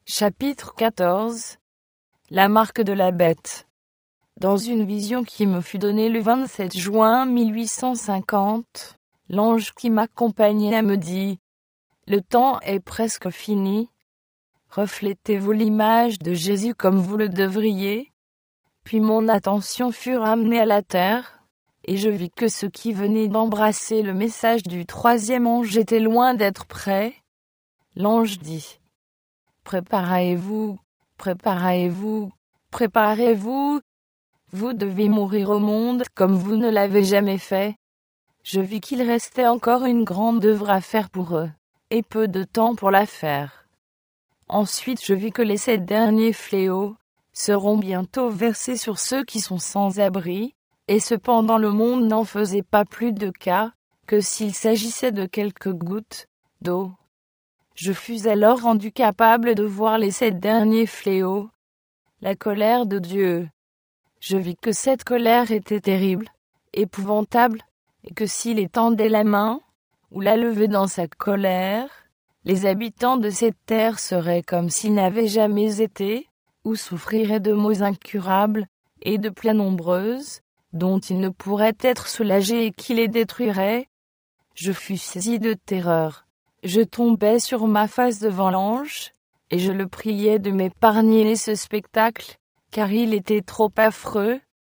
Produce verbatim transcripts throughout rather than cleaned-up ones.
Chapitre quatorze. La marque de la bête. Dans une vision qui me fut donnée le vingt-sept juin mille huit cent cinquante, l'ange qui m'accompagnait me dit : « Le temps est presque fini. Reflétez-vous l'image de Jésus comme vous le devriez. » Puis mon attention fut ramenée à la terre, et je vis que ceux qui venaient d'embrasser le message du troisième ange étaient loin d'être prêts. L'ange dit : « Préparez-vous, préparez-vous, préparez-vous. Vous devez mourir au monde comme vous ne l'avez jamais fait. » Je vis qu'il restait encore une grande œuvre à faire pour eux, et peu de temps pour la faire. Ensuite je vis que les sept derniers fléaux seront bientôt versés sur ceux qui sont sans abri, et cependant le monde n'en faisait pas plus de cas que s'il s'agissait de quelques gouttes d'eau. Je fus alors rendu capable de voir les sept derniers fléaux, la colère de Dieu. Je vis que cette colère était terrible, épouvantable, et que s'il étendait la main, ou la levait dans sa colère, les habitants de cette terre seraient comme s'ils n'avaient jamais été, ou souffriraient de maux incurables, et de plaies nombreuses, dont ils ne pourraient être soulagés et qui les détruiraient. Je fus saisi de terreur. Je tombai sur ma face devant l'ange, et je le priai de m'épargner ce spectacle, car il était trop affreux.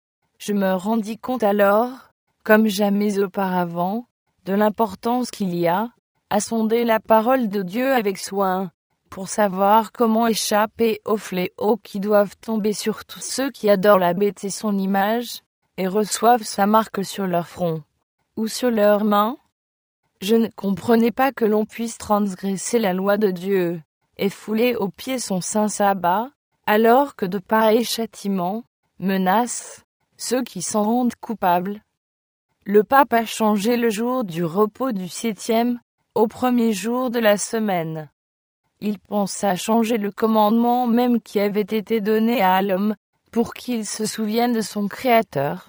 Je me rendis compte alors, comme jamais auparavant, de l'importance qu'il y a à sonder la parole de Dieu avec soin, pour savoir comment échapper aux fléaux qui doivent tomber sur tous ceux qui adorent la bête et son image, et reçoivent sa marque sur leur front, ou sur leurs mains. Je ne comprenais pas que l'on puisse transgresser la loi de Dieu, et fouler aux pieds son saint sabbat, alors que de pareils châtiments menacent ceux qui s'en rendent coupables. Le pape a changé le jour du repos du septième au premier jour de la semaine. Il pensa changer le commandement même qui avait été donné à l'homme pour qu'il se souvienne de son Créateur.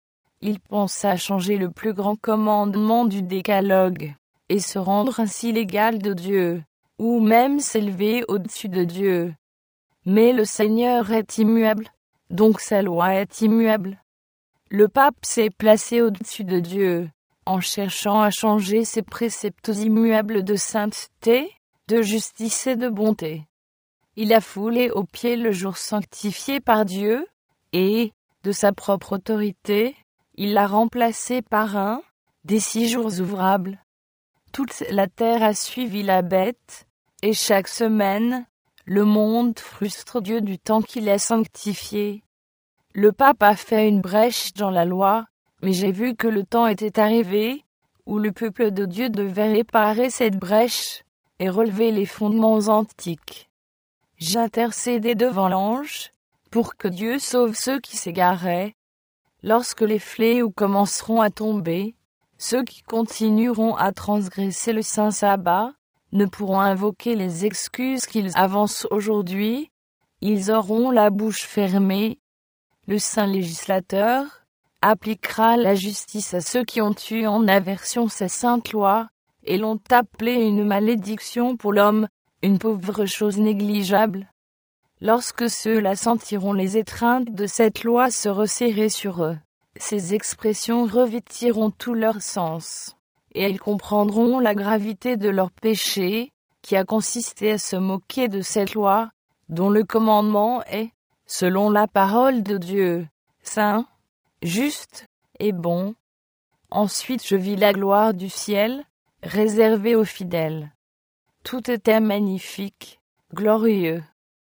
Il pensa changer le plus grand commandement du décalogue, et se rendre ainsi l'égal de Dieu, ou même s'élever au-dessus de Dieu. Mais le Seigneur est immuable, donc sa loi est immuable. Le pape s'est placé au-dessus de Dieu, en cherchant à changer ses préceptes immuables de sainteté, de justice et de bonté. Il a foulé aux pieds le jour sanctifié par Dieu, et, de sa propre autorité, il l'a remplacé par un des six jours ouvrables. Toute la terre a suivi la bête, et chaque semaine, le monde frustre Dieu du temps qu'il a sanctifié. Le pape a fait une brèche dans la loi, mais j'ai vu que le temps était arrivé, où le peuple de Dieu devait réparer cette brèche, et relever les fondements antiques. J'ai intercédé devant l'ange, pour que Dieu sauve ceux qui s'égaraient. Lorsque les fléaux commenceront à tomber, ceux qui continueront à transgresser le saint sabbat ne pourront invoquer les excuses qu'ils avancent aujourd'hui. Ils auront la bouche fermée. Le saint législateur appliquera la justice à ceux qui ont eu en aversion sa sainte loi et l'ont appelée une malédiction pour l'homme, une pauvre chose négligeable. Lorsque ceux-là sentiront les étreintes de cette loi se resserrer sur eux, ces expressions revêtiront tout leur sens, et ils comprendront la gravité de leur péché, qui a consisté à se moquer de cette loi, dont le commandement est, selon la parole de Dieu, saint, juste et bon. Ensuite je vis la gloire du ciel, réservée aux fidèles. Tout était magnifique, glorieux.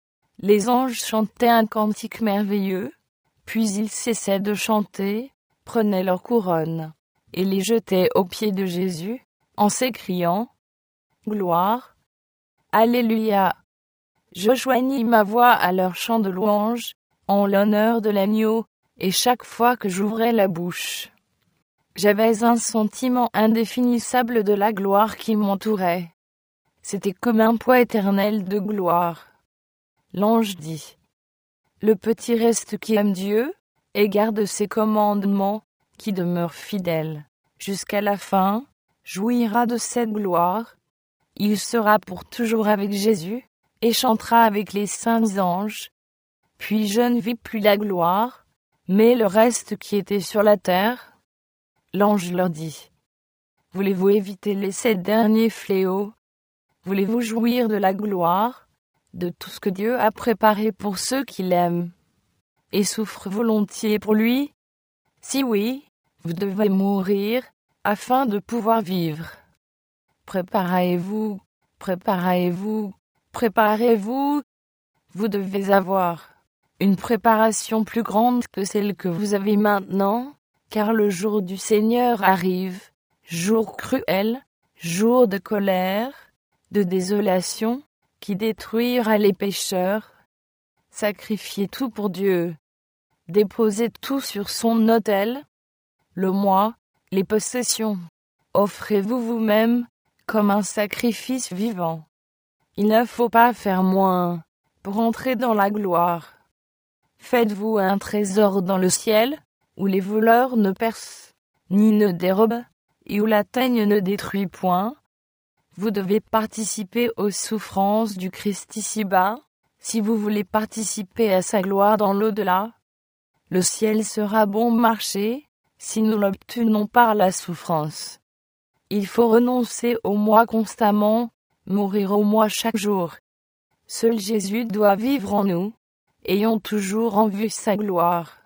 Les anges chantaient un cantique merveilleux, puis ils cessaient de chanter, prenaient leurs couronnes, et les jetaient aux pieds de Jésus, en s'écriant : « Gloire, Alléluia !» Je joignis ma voix à leur chant de louange, en l'honneur de l'agneau, et chaque fois que j'ouvrais la bouche, j'avais un sentiment indéfinissable de la gloire qui m'entourait. C'était comme un poids éternel de gloire. L'ange dit : « Le petit reste qui aime Dieu, et garde ses commandements, qui demeure fidèle, jusqu'à la fin, jouira de cette gloire. Il sera pour toujours avec Jésus, et chantera avec les saints anges. Puis je ne vis plus la gloire, mais le reste qui était sur la terre. L'ange leur dit: Voulez-vous éviter les sept derniers fléaux? Voulez-vous jouir de la gloire, de tout ce que Dieu a préparé pour ceux qui l'aiment, et souffrent volontiers pour lui? Si oui, vous devez mourir, afin de pouvoir vivre. Préparez-vous, préparez-vous, préparez-vous. Vous devez avoir une préparation plus grande que celle que vous avez maintenant, car le jour du Seigneur arrive, jour cruel, jour de colère, de désolation, qui détruira les pécheurs. Sacrifiez tout pour Dieu. Déposez tout sur son autel, le moi, les possessions. Offrez-vous vous-même comme un sacrifice vivant. Il ne faut pas faire moins pour entrer dans la gloire. Faites-vous un trésor dans le ciel, où les voleurs ne percent, ni ne dérobent, et où la teigne ne détruit point. Vous devez participer aux souffrances du Christ ici-bas, si vous voulez participer à sa gloire dans l'au-delà. Le ciel sera bon marché, si nous l'obtenons par la souffrance. Il faut renoncer au moi constamment, mourir au moi chaque jour. Seul Jésus doit vivre en nous, ayant toujours en vue sa gloire.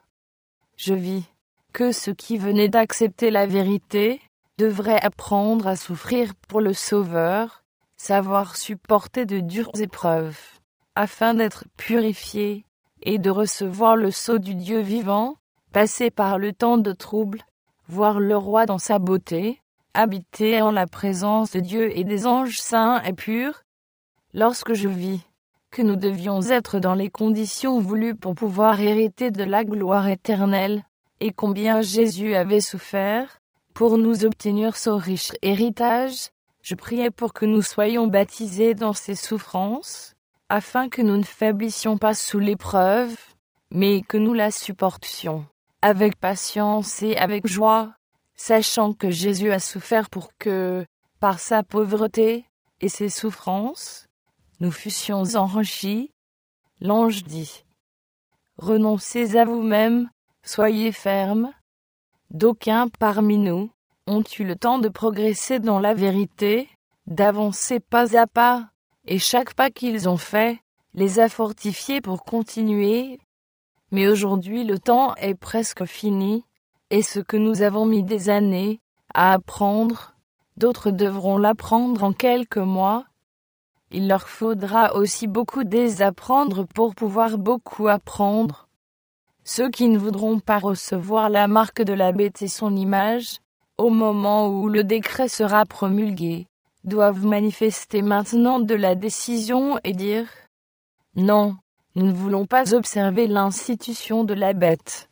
Je vis que ceux qui venaient d'accepter la vérité devraient apprendre à souffrir pour le Sauveur, savoir supporter de dures épreuves, afin d'être purifiés et de recevoir le sceau du Dieu vivant, passer par le temps de trouble, voir le roi dans sa beauté, habiter en la présence de Dieu et des anges saints et purs. Lorsque je vis que nous devions être dans les conditions voulues pour pouvoir hériter de la gloire éternelle, et combien Jésus avait souffert pour nous obtenir ce riche héritage, je priais pour que nous soyons baptisés dans ces souffrances, afin que nous ne faiblissions pas sous l'épreuve, mais que nous la supportions avec patience et avec joie, sachant que Jésus a souffert pour que, par sa pauvreté et ses souffrances, nous fussions enrichis. L'ange dit: Renoncez à vous-même, soyez fermes. D'aucuns parmi nous ont eu le temps de progresser dans la vérité, d'avancer pas à pas, et chaque pas qu'ils ont fait les a fortifiés pour continuer. Mais aujourd'hui le temps est presque fini, et ce que nous avons mis des années à apprendre, d'autres devront l'apprendre en quelques mois. Il leur faudra aussi beaucoup désapprendre pour pouvoir beaucoup apprendre. Ceux qui ne voudront pas recevoir la marque de la bête et son image, au moment où le décret sera promulgué, doivent manifester maintenant de la décision et dire: Non, nous ne voulons pas observer l'institution de la bête.